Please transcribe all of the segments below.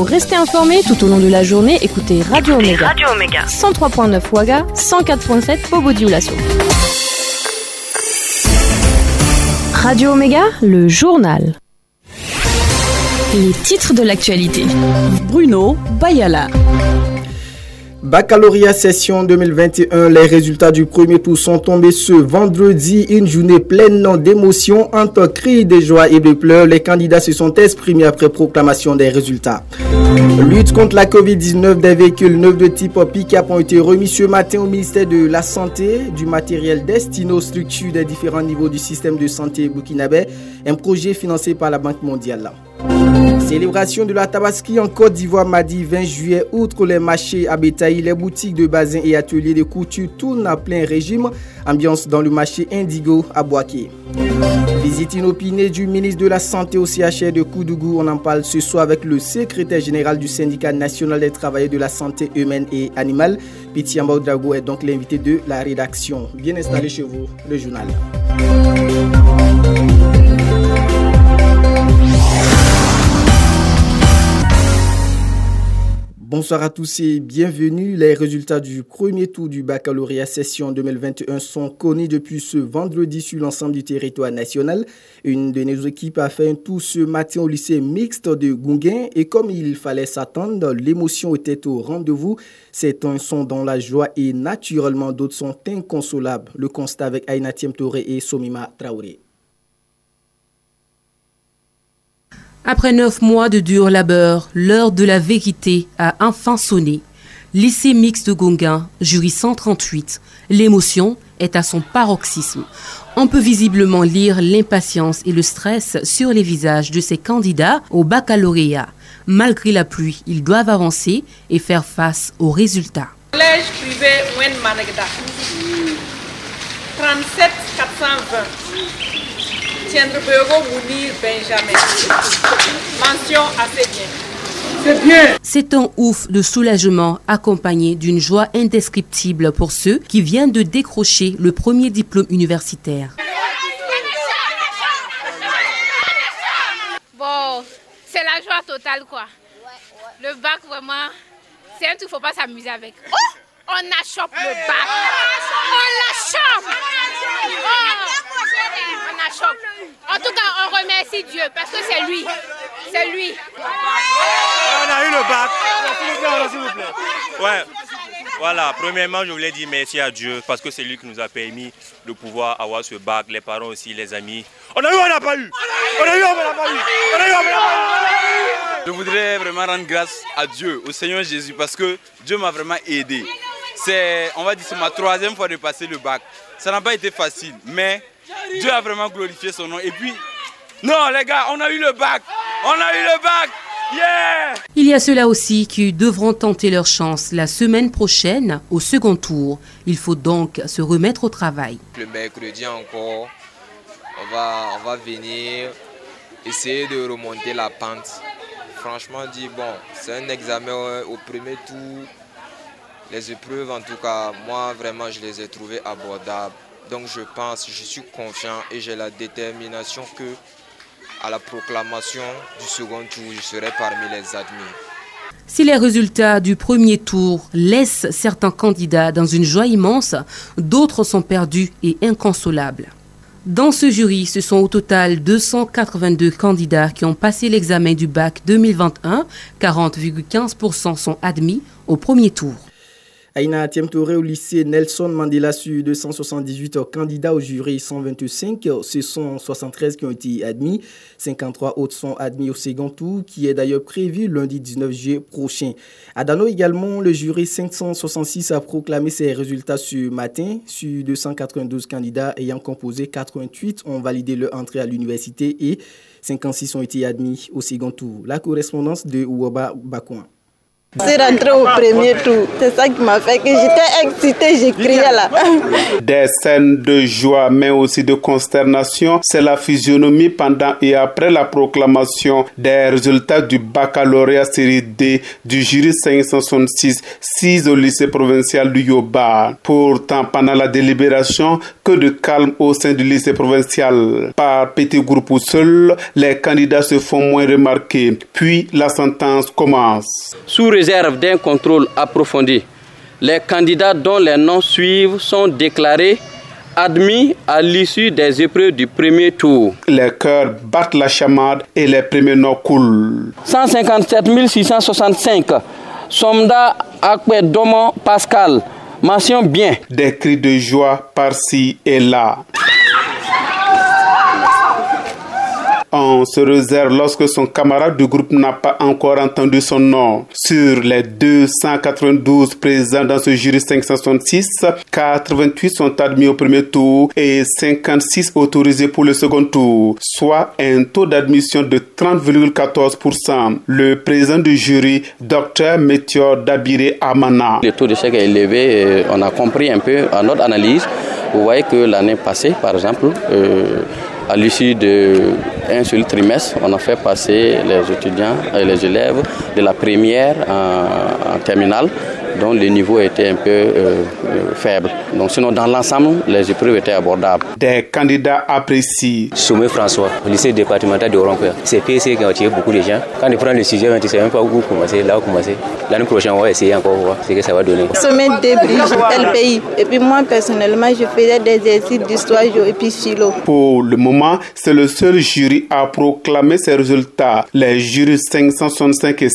Pour rester informé tout au long de la journée, écoutez Radio Omega. 103.9 Ouaga, 104.7 Bobo-Dioulasso. Radio Omega, le journal. Les titres de l'actualité. Bruno Bayala. Baccalauréat session 2021, les résultats du premier tour sont tombés ce vendredi, une journée pleine d'émotions, entre cris de joie et de pleurs. Les candidats se sont exprimés après proclamation des résultats. Lutte contre la Covid-19, des véhicules neufs de type pick-up ont été remis ce matin au ministère de la Santé, du matériel destiné aux structures des différents niveaux du système de santé burkinabé, un projet financé par la Banque mondiale. Célébration de la Tabaski en Côte d'Ivoire mardi 20 juillet. Outre les marchés à bétail, les boutiques de bazin et ateliers de couture tournent à plein régime. Ambiance dans le marché Indigo à Boaké. Visite inopinée du ministre de la Santé au CHR de Koudougou. On en parle ce soir avec le secrétaire général du syndicat national des travailleurs de la santé humaine et animale. Pitiamba Oudrago est donc l'invité de la rédaction. Bien installé chez vous, le journal. Bonsoir à tous et bienvenue. Les résultats du premier tour du baccalauréat session 2021 sont connus depuis ce vendredi sur l'ensemble du territoire national. Une de nos équipes a fait un tour ce matin au lycée mixte de Gounguin et comme il fallait s'attendre, l'émotion était au rendez-vous. Certains sont dans la joie et naturellement d'autres sont inconsolables. Le constat avec Aïna Touré et Somima Traoré. Après 9 mois de dur labeur, l'heure de la vérité a enfin sonné. Lycée mixte de Gounguin, jury 138, l'émotion est à son paroxysme. On peut visiblement lire l'impatience et le stress sur les visages de ces candidats au baccalauréat. Malgré la pluie, ils doivent avancer et faire face aux résultats. Collège privé Wen Manegda, 37 420. Mounir Benjamin. Mention assez bien. C'est bien. C'est un ouf de soulagement accompagné d'une joie indescriptible pour ceux qui viennent de décrocher le premier diplôme universitaire. Bon, c'est la joie totale quoi. Le bac vraiment, c'est un truc qu'il ne faut pas s'amuser avec. Oh, on achoppe le bac. On l'achoppe. On achoppe. En tout cas, on remercie Dieu parce que c'est lui. C'est lui. On a eu le bac. S'il vous plaît. Ouais. Voilà, premièrement, je voulais dire merci à Dieu parce que c'est lui qui nous a permis de pouvoir avoir ce bac, les parents aussi, les amis. On a eu, on n'a pas eu. On a eu, on n'a pas eu. On a eu, on n'a pas eu. Je voudrais vraiment rendre grâce à Dieu, au Seigneur Jésus, parce que Dieu m'a vraiment aidé. C'est ma troisième fois de passer le bac. Ça n'a pas été facile, mais Dieu a vraiment glorifié son nom. Et puis, non les gars, on a eu le bac. On a eu le bac. Yeah! Il y a ceux-là aussi qui devront tenter leur chance la semaine prochaine au second tour. Il faut donc se remettre au travail. Le mercredi encore, on va venir essayer de remonter la pente. Franchement dit, bon, c'est un examen au premier tour. Les épreuves, en tout cas, moi, vraiment, je les ai trouvées abordables. Donc, je suis confiant et j'ai la détermination que à la proclamation du second tour, je serai parmi les admis. Si les résultats du premier tour laissent certains candidats dans une joie immense, d'autres sont perdus et inconsolables. Dans ce jury, ce sont au total 282 candidats qui ont passé l'examen du bac 2021. 40,15% sont admis au premier tour. Aïna Touré au lycée Nelson Mandela sur 278 candidats au jury 125. Ce sont 73 qui ont été admis. 53 autres sont admis au second tour qui est d'ailleurs prévu lundi 19 juillet prochain. À Dano également, le jury 566 a proclamé ses résultats ce matin. Sur 292 candidats ayant composé, 88 ont validé leur entrée à l'université et 56 ont été admis au second tour. La correspondance de Ouaba Bakouan. Je suis rentrée au premier tour. C'est ça qui m'a fait que j'étais excitée, j'ai crié là. Des scènes de joie, mais aussi de consternation, c'est la physionomie pendant et après la proclamation des résultats du baccalauréat série D du jury 566, 6 au lycée provincial du Yoba. Pourtant, pendant la délibération, que de calme au sein du lycée provincial. Par petits groupes ou seuls, les candidats se font moins remarquer. Puis, la sentence commence. Sous réserve d'un contrôle approfondi, les candidats dont les noms suivent sont déclarés admis à l'issue des épreuves du premier tour. Les cœurs battent la chamade et les premiers noms coulent. 157 665, Somda Akwedomo Pascal, mention bien. Des cris de joie par-ci et là. On se réserve lorsque son camarade du groupe n'a pas encore entendu son nom. Sur les 292 présents dans ce jury 566, 88 sont admis au premier tour et 56 autorisés pour le second tour, soit un taux d'admission de 30,14%. Le président du jury, Dr Métior Dabiré Amana. Le taux d'échec est élevé, on a compris un peu à notre analyse. Vous voyez que l'année passée, par exemple, à l'issue d'un seul trimestre, on a fait passer les étudiants et les élèves de la première en terminale, dont le niveau était un peu faible. Donc sinon, dans l'ensemble, les épreuves étaient abordables. Des candidats apprécient. Soumé François, au lycée départemental de Oroncourt. C'est PC qui a tiré beaucoup de gens. Quand ils prennent le sujet, on ne sait même pas où commencer, là où commencer. L'année prochaine, on va essayer encore voir ce que ça va donner. Sommet Débridge, LPI. Et puis moi, personnellement, je faisais des exercices d'histoire et puis philo. Pour le moment, c'est le seul jury à proclamer ses résultats. Les jurys 565 et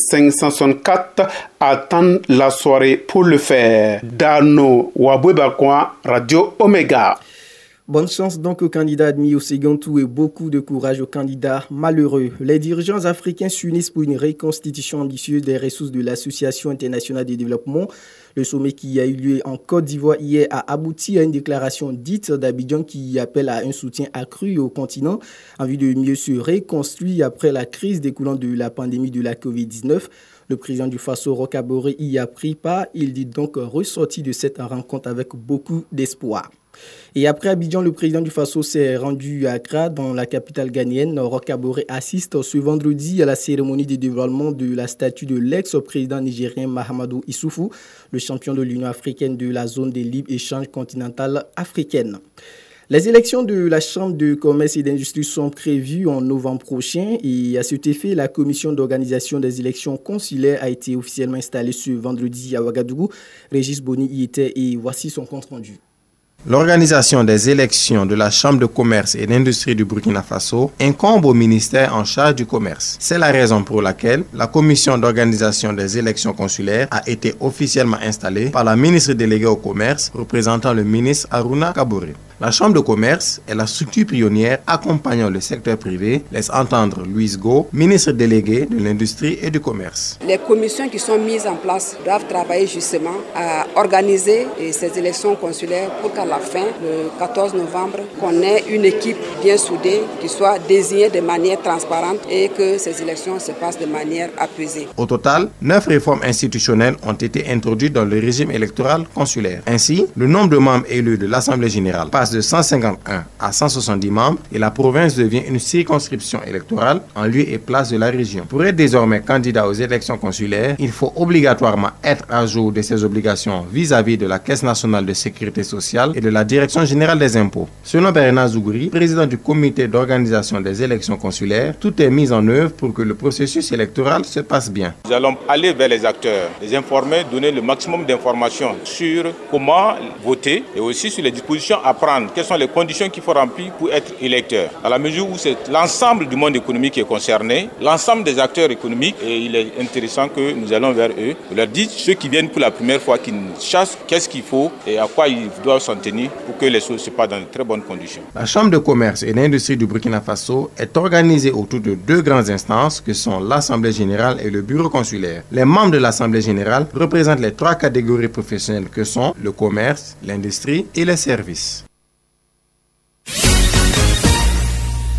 564 attendent la soirée pour le faire. Dano Wabwebakwa, Radio Omega. Bonne chance donc aux candidats admis au second tour et beaucoup de courage aux candidats malheureux. Les dirigeants africains s'unissent pour une reconstitution ambitieuse des ressources de l'Association internationale de développement. Le sommet qui a eu lieu en Côte d'Ivoire hier a abouti à une déclaration dite d'Abidjan qui appelle à un soutien accru au continent en vue de mieux se reconstruire après la crise découlant de la pandémie de la Covid-19. Le président du Faso, Roch Kaboré, y a pris part. Il dit donc ressorti de cette rencontre avec beaucoup d'espoir. Et après Abidjan, le président du Faso s'est rendu à Accra, dans la capitale ghanéenne. Roch Kaboré assiste ce vendredi à la cérémonie de dévoilement de la statue de l'ex-président nigérien Mahamadou Issoufou, le champion de l'Union africaine de la zone des libres-échanges continentales africaines. Les élections de la Chambre de commerce et d'industrie sont prévues en novembre prochain et à cet effet, la commission d'organisation des élections consulaires a été officiellement installée ce vendredi à Ouagadougou. Régis Boni y était et voici son compte rendu. L'organisation des élections de la Chambre de commerce et d'industrie du Burkina Faso incombe au ministère en charge du commerce. C'est la raison pour laquelle la commission d'organisation des élections consulaires a été officiellement installée par la ministre déléguée au commerce, représentant le ministre Aruna Kaboré. La Chambre de commerce est la structure pionnière accompagnant le secteur privé, laisse entendre Louise Go, ministre déléguée de l'industrie et du commerce. Les commissions qui sont mises en place doivent travailler justement à organiser ces élections consulaires pour qu'à la fin, le 14 novembre, qu'on ait une équipe bien soudée, qui soit désignée de manière transparente et que ces élections se passent de manière apaisée. Au total, 9 réformes institutionnelles ont été introduites dans le régime électoral consulaire. Ainsi, le nombre de membres élus de l'Assemblée générale passe de 151 à 170 membres et la province devient une circonscription électorale en lieu et place de la région. Pour être désormais candidat aux élections consulaires, il faut obligatoirement être à jour de ses obligations vis-à-vis de la Caisse nationale de sécurité sociale et de la Direction générale des impôts. Selon Bernard Zougouri, président du comité d'organisation des élections consulaires, tout est mis en œuvre pour que le processus électoral se passe bien. Nous allons aller vers les acteurs, les informer, donner le maximum d'informations sur comment voter et aussi sur les dispositions à prendre. Quelles sont les conditions qu'il faut remplir pour être électeur. À la mesure où c'est l'ensemble du monde économique qui est concerné, l'ensemble des acteurs économiques, et il est intéressant que nous allons vers eux. Nous leur disons, ceux qui viennent pour la première fois, qu'ils sachent qu'est-ce qu'il faut et à quoi ils doivent s'en tenir pour que les choses se passent dans de très bonnes conditions. La Chambre de commerce et d'industrie du Burkina Faso est organisée autour de 2 grandes instances que sont l'Assemblée générale et le bureau consulaire. Les membres de l'Assemblée générale représentent les 3 catégories professionnelles que sont le commerce, l'industrie et les services.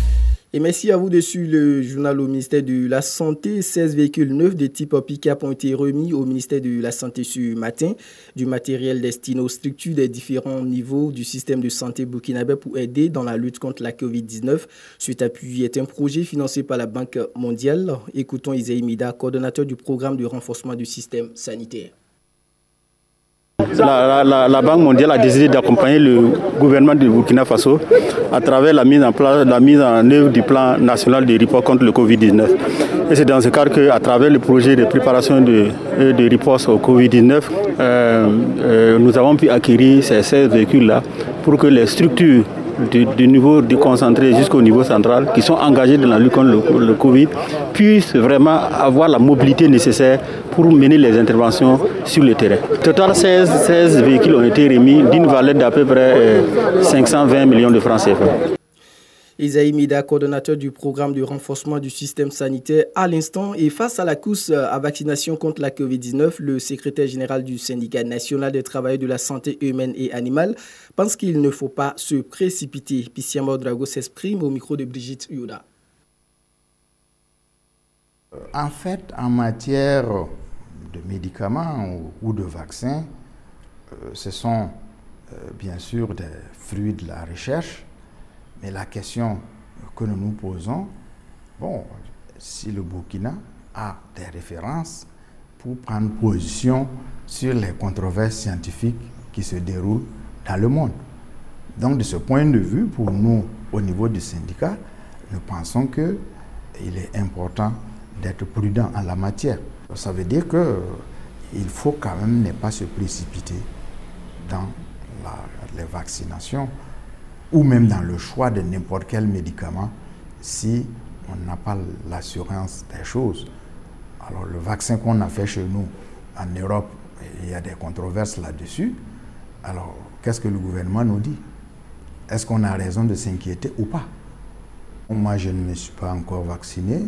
Et merci à vous de suivre le journal au ministère de la Santé. 16 véhicules neufs de type pick-up ont été remis au ministère de la Santé ce matin. Du matériel destiné aux structures des différents niveaux du système de santé burkinabé pour aider dans la lutte contre la COVID-19. Cet appui est un projet financé par la Banque mondiale. Écoutons Isaïe Mida, coordonnateur du programme de renforcement du système sanitaire. La Banque mondiale a décidé d'accompagner le gouvernement du Burkina Faso à travers la mise en œuvre du plan national de riposte contre le Covid-19. Et c'est dans ce cadre qu'à travers le projet de préparation de riposte au Covid-19, nous avons pu acquérir ces 16 véhicules-là pour que les structures du niveau déconcentré jusqu'au niveau central qui sont engagés dans la lutte contre le Covid puissent vraiment avoir la mobilité nécessaire pour mener les interventions sur le terrain. Au total, 16 véhicules ont été remis d'une valeur d'à peu près 520 millions de francs CFA. Isaïe Mida, coordonnateur du programme de renforcement du système sanitaire à l'instant. Et face à la course à vaccination contre la COVID-19, le secrétaire général du syndicat national des travailleurs de la santé humaine et animale pense qu'il ne faut pas se précipiter. Pissiamba Ouedraogo s'exprime au micro de Brigitte Yoda. En fait, en matière de médicaments ou de vaccins, ce sont bien sûr des fruits de la recherche. Mais la question que nous nous posons, si le Burkina a des références pour prendre position sur les controverses scientifiques qui se déroulent dans le monde. Donc de ce point de vue, pour nous, au niveau du syndicat, nous pensons qu'il est important d'être prudent en la matière. Ça veut dire qu'il faut quand même ne pas se précipiter dans les vaccinations ou même dans le choix de n'importe quel médicament si on n'a pas l'assurance des choses. Alors le vaccin qu'on a fait chez nous en Europe, il y a des controverses là-dessus. Alors qu'est-ce que le gouvernement nous dit? Est-ce qu'on a raison de s'inquiéter ou pas? Moi, je ne me suis pas encore vacciné.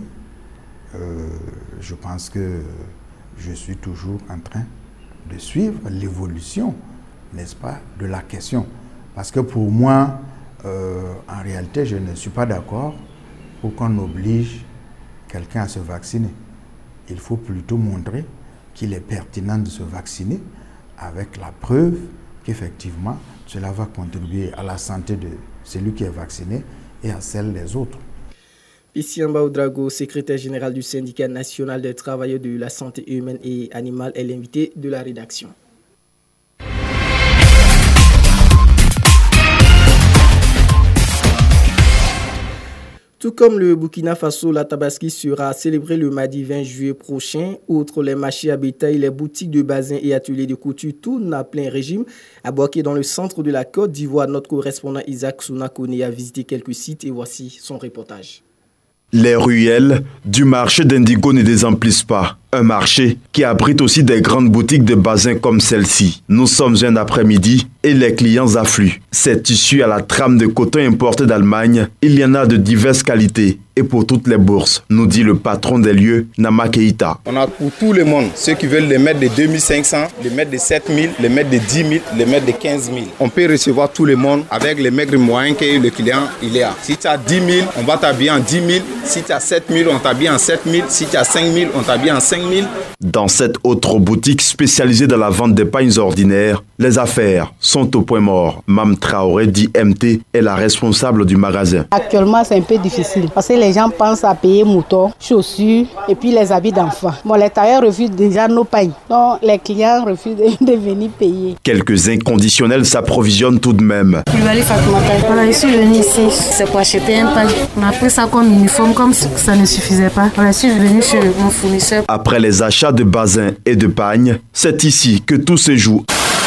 Je pense que je suis toujours en train de suivre l'évolution, n'est-ce pas, de la question. Parce que pour moi, en réalité, je ne suis pas d'accord pour qu'on oblige quelqu'un à se vacciner. Il faut plutôt montrer qu'il est pertinent de se vacciner avec la preuve qu'effectivement, cela va contribuer à la santé de celui qui est vacciné et à celle des autres. Pissiamba Ouedraogo, secrétaire général du syndicat national des travailleurs de la santé humaine et animale, est l'invité de la rédaction. Tout comme le Burkina Faso, la Tabaski sera célébrée le mardi 20 juillet prochain. Outre les marchés à bétail, les boutiques de bazin et ateliers de couture tournent à plein régime. À Boaké, dans le centre de la Côte d'Ivoire, notre correspondant Isaac Sounakone a visité quelques sites et voici son reportage. Les ruelles du marché d'Indigo ne désemplissent pas. Un marché qui abrite aussi des grandes boutiques de bazin comme celle-ci. Nous sommes un après-midi et les clients affluent. C'est issu à la trame de coton importé d'Allemagne. Il y en a de diverses qualités et pour toutes les bourses, nous dit le patron des lieux, Nama Keïta. On a pour tout le monde, ceux qui veulent les mettre de 2500, les mettre de 7000, les mettre de 10 000, les mettre de 15 000. On peut recevoir tout le monde avec les maigres moyens que le client il est à. Si tu as 10 000, on va t'habiller en 10 000. Si tu as 7 000, on t'habille en 7 000. Si tu as 5 000, on t'habille en 5 000. Dans cette autre boutique spécialisée dans la vente d'épargnes ordinaires, les affaires sont au point mort. Mam Traoré, dit MT, est la responsable du magasin. Actuellement, c'est un peu difficile parce que les gens pensent à payer moutons, chaussures et puis les habits d'enfants. Bon, les tailleurs refusent déjà nos pagnes. Donc, les clients refusent de venir payer. Quelques inconditionnels s'approvisionnent tout de même. Voilà, je suis venu ici, c'est pour acheter un pagne. On a pris ça comme uniforme, comme ça ne suffisait pas. Voilà, je suis venu chez mon fournisseur. Après les achats de bazin et de pagne, c'est ici que tout se joue.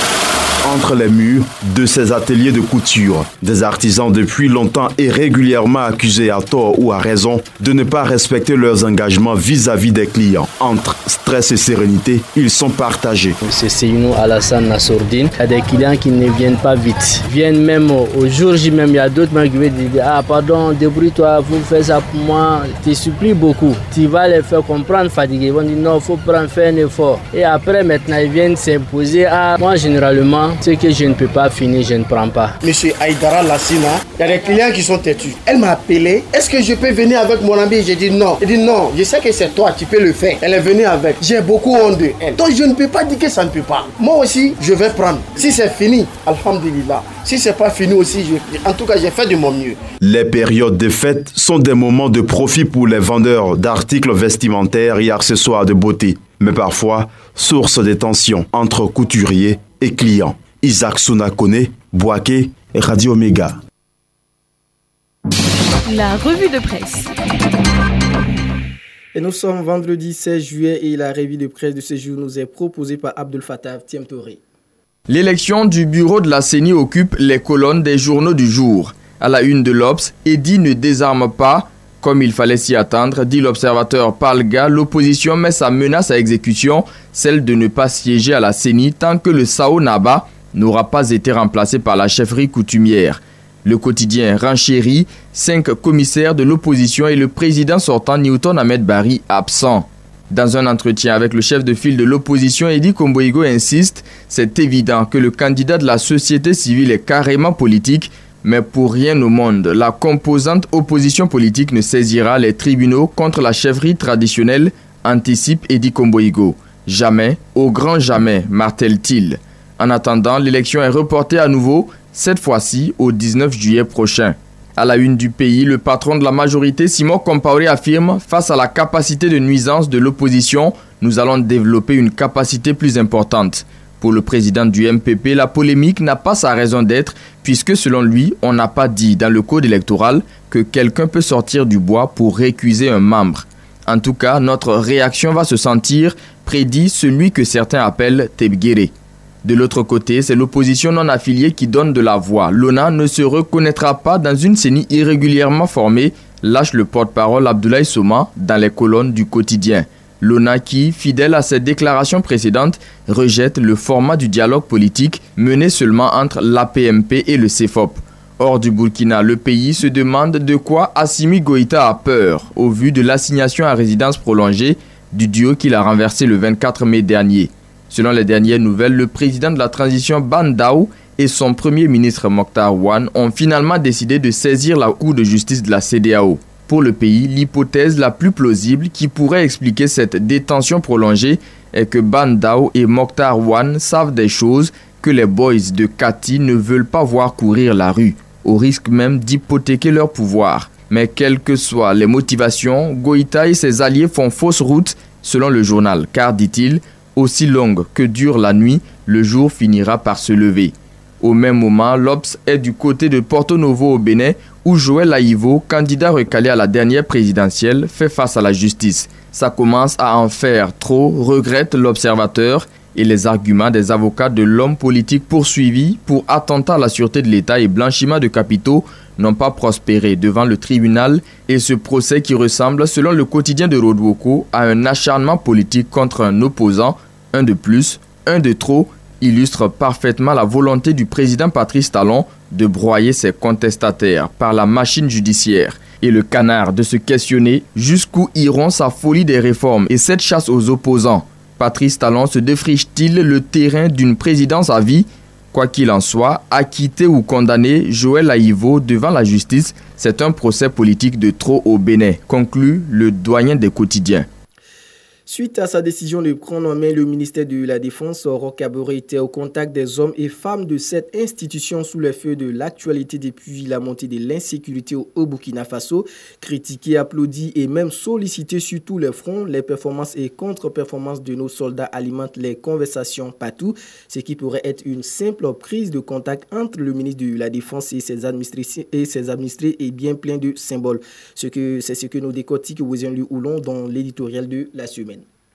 Entre les murs de ces ateliers de couture, des artisans depuis longtemps et régulièrement accusés à tort ou à raison de ne pas respecter leurs engagements vis-à-vis des clients. Entre stress et sérénité, ils sont partagés. C'est Seynou Alassane Nassourdine. Il y a des clients qui ne viennent pas vite. Ils viennent même au jour J même. Il y a d'autres qui viennent dire « Ah pardon, débrouille-toi, vous faites ça pour moi. » Je te supplie beaucoup. Tu vas les faire comprendre fatigués. Ils vont dire « Non, il faut faire un effort. » Et après, maintenant, ils viennent s'imposer. Ah, moi, généralement, Ce que je ne peux pas finir, je ne prends pas. Monsieur Aïdara Lassina, il y a des clients qui sont têtus. Elle m'a appelé. Est-ce que je peux venir avec mon ami? J'ai dit non. Elle dit non, je sais que c'est toi, tu peux le faire. Elle est venue avec. J'ai beaucoup honte de elle. Donc je ne peux pas dire que ça ne peut pas. Moi aussi, je vais prendre. Si c'est fini, alhamdulillah. Si c'est pas fini aussi, en tout cas, j'ai fait de mon mieux. Les périodes de fête sont des moments de profit pour les vendeurs d'articles vestimentaires et accessoires de beauté, mais parfois source de tensions entre couturiers et clients. Isaac Sounakone, Boaké, Radio Omega. La revue de presse. Et nous sommes vendredi 16 juillet et la revue de presse de ce jour nous est proposée par Abdel Fattah Tiemtoré. L'élection du bureau de la CENI occupe les colonnes des journaux du jour. À la une de l'Obs, Eddy ne désarme pas. Comme il fallait s'y attendre, dit l'observateur Palga, l'opposition met sa menace à exécution, celle de ne pas siéger à la CENI tant que le Sao Naba n'aura pas été remplacé par la chefferie coutumière. Le quotidien renchérit, 5 commissaires de l'opposition et le président sortant Newton Ahmed Barry absents. Dans un entretien avec le chef de file de l'opposition, Eddy Komboigo insiste, c'est évident que le candidat de la société civile est carrément politique, mais pour rien au monde, la composante opposition politique ne saisira les tribunaux contre la chefferie traditionnelle, anticipe Eddy Komboigo. Jamais, au grand jamais, martèle-t-il. En attendant, l'élection est reportée à nouveau, cette fois-ci au 19 juillet prochain. À la une du pays, le patron de la majorité, Simon Compaoré, affirme « Face à la capacité de nuisance de l'opposition, nous allons développer une capacité plus importante ». Pour le président du MPP, la polémique n'a pas sa raison d'être puisque selon lui, on n'a pas dit dans le code électoral que quelqu'un peut sortir du bois pour récuser un membre. En tout cas, notre réaction va se sentir, prédit celui que certains appellent Tebguéré. De l'autre côté, c'est l'opposition non affiliée qui donne de la voix. L'ONA ne se reconnaîtra pas dans une CENI irrégulièrement formée, lâche le porte-parole Abdoulaye Soma dans les colonnes du quotidien. L'ONA qui, fidèle à ses déclarations précédentes, rejette le format du dialogue politique mené seulement entre l'APMP et le CEFOP. Hors du Burkina, le pays se demande de quoi Assimi Goïta a peur au vu de l'assignation à résidence prolongée du duo qu'il a renversé le 24 mai dernier. Selon les dernières nouvelles, le président de la transition Ban Dao et son premier ministre Mokhtar Wane ont finalement décidé de saisir la Cour de justice de la CEDEAO. Pour le pays, l'hypothèse la plus plausible qui pourrait expliquer cette détention prolongée est que Ban Dao et Mokhtar Wane savent des choses que les boys de Kati ne veulent pas voir courir la rue, au risque même d'hypothéquer leur pouvoir. Mais quelles que soient les motivations, Goïta et ses alliés font fausse route, selon le journal, car, dit-il, aussi longue que dure la nuit, le jour finira par se lever. Au même moment, l'Obs est du côté de Porto Novo au Bénin, où Joël Aïvo, candidat recalé à la dernière présidentielle, fait face à la justice. Ça commence à en faire trop, regrette l'observateur, et les arguments des avocats de l'homme politique poursuivi pour attentat à la sûreté de l'État et blanchiment de capitaux n'ont pas prospéré devant le tribunal, et ce procès qui ressemble, selon le quotidien de Rodwoko, à un acharnement politique contre un opposant, un de plus, un de trop, illustre parfaitement la volonté du président Patrice Talon de broyer ses contestataires par la machine judiciaire. Et le canard de se questionner jusqu'où iront sa folie des réformes et cette chasse aux opposants. Patrice Talon se défriche-t-il le terrain d'une présidence à vie? Quoi qu'il en soit, acquitté ou condamné, Joël Aïvo devant la justice, c'est un procès politique de trop au Bénin, conclut le doyen des quotidiens. Suite à sa décision de prendre en main le ministère de la Défense, Roch Kaboré était au contact des hommes et femmes de cette institution sous le feu de l'actualité depuis la montée de l'insécurité au Burkina Faso. Critiqué, applaudi et même sollicité sur tous les fronts, les performances et contre-performances de nos soldats alimentent les conversations partout, ce qui pourrait être une simple prise de contact entre le ministre de la Défense et ses administrés est bien plein de symboles. C'est ce que nous décortique Wezien Houlon dans l'éditorial de la semaine.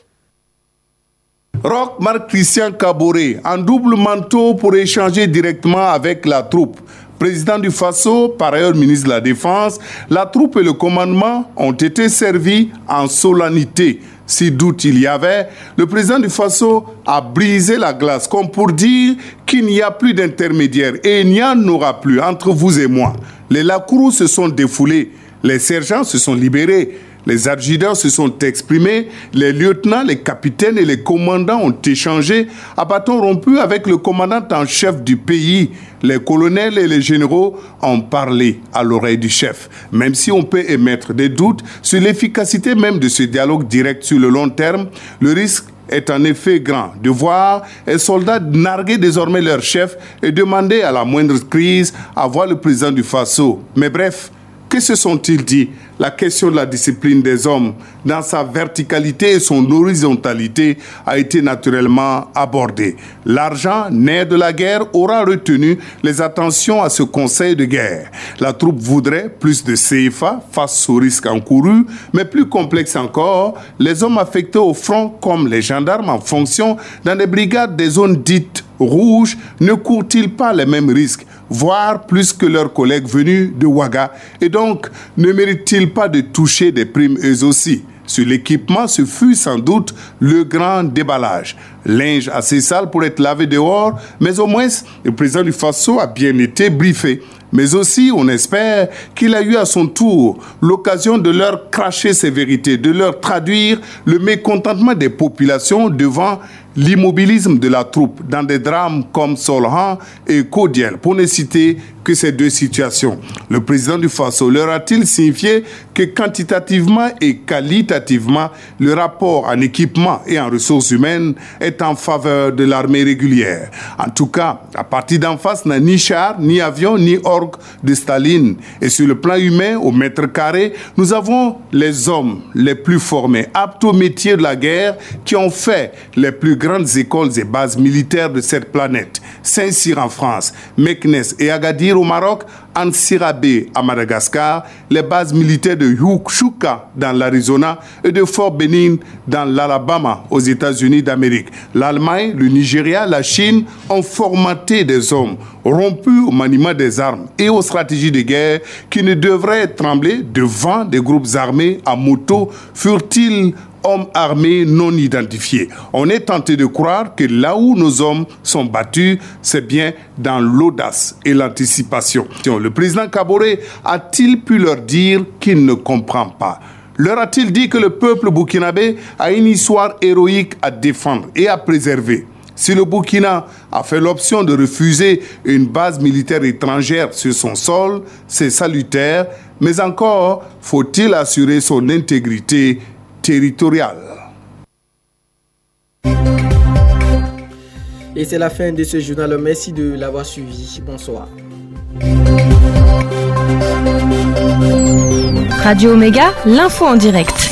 Roch Marc-Christian Kaboré en double manteau pour échanger directement avec la troupe. Président du Faso, par ailleurs ministre de la Défense, la troupe et le commandement ont été servis en solennité. Si doute il y avait, le président du Faso a brisé la glace comme pour dire qu'il n'y a plus d'intermédiaire et il n'y en aura plus entre vous et moi. Les Lakourous se sont défoulés, les sergents se sont libérés. Les adjudants se sont exprimés, les lieutenants, les capitaines et les commandants ont échangé à bâton rompu avec le commandant en chef du pays. Les colonels et les généraux ont parlé à l'oreille du chef. Même si on peut émettre des doutes sur l'efficacité même de ce dialogue direct sur le long terme, le risque est en effet grand de voir les soldats narguer désormais leur chef et demander à la moindre crise à voir le président du Faso. Mais bref, que se sont-ils dit? La question de la discipline des hommes dans sa verticalité et son horizontalité a été naturellement abordée. L'argent, né de la guerre, aura retenu les attentions à ce conseil de guerre. La troupe voudrait plus de CFA face aux risques encourus, mais plus complexe encore, les hommes affectés au front comme les gendarmes en fonction dans des brigades des zones dites rouges ne courent-ils pas les mêmes risques, voire plus que leurs collègues venus de Ouaga, et donc ne méritent-ils pas de toucher des primes eux aussi? Sur l'équipement, ce fut sans doute le grand déballage. Linge assez sale pour être lavé dehors, mais au moins le président du Faso a bien été briefé. Mais aussi, on espère qu'il a eu à son tour l'occasion de leur cracher ses vérités, de leur traduire le mécontentement des populations devant l'immobilisme de la troupe dans des drames comme Solhan et Kodiel, pour ne citer que ces deux situations. Le président du Faso leur a-t-il signifié que quantitativement et qualitativement, le rapport en équipement et en ressources humaines est en faveur de l'armée régulière? En tout cas, à partir d'en face, n'a ni char, ni avion, ni orgue de Staline. Et sur le plan humain, au mètre carré, nous avons les hommes les plus formés, aptes au métier de la guerre, qui ont fait les plus grandes écoles et bases militaires de cette planète. Saint-Cyr en France, Meknes et Agadir au Maroc, Ansirabé à Madagascar, les bases militaires de Huachuca dans l'Arizona et de Fort Benning dans l'Alabama aux États-Unis d'Amérique. L'Allemagne, le Nigeria, la Chine ont formaté des hommes rompus au maniement des armes et aux stratégies de guerre qui ne devraient trembler devant des groupes armés à moto, furent-ils hommes armés non identifiés. On est tenté de croire que là où nos hommes sont battus, c'est bien dans l'audace et l'anticipation. Le président Kaboré a-t-il pu leur dire qu'il ne comprend pas? Leur a-t-il dit que le peuple burkinabé a une histoire héroïque à défendre et à préserver? Si le Burkina a fait l'option de refuser une base militaire étrangère sur son sol, c'est salutaire, mais encore faut-il assurer son intégrité territoriale. Et c'est la fin de ce journal. Merci de l'avoir suivi. Bonsoir. Radio Omega, l'info en direct.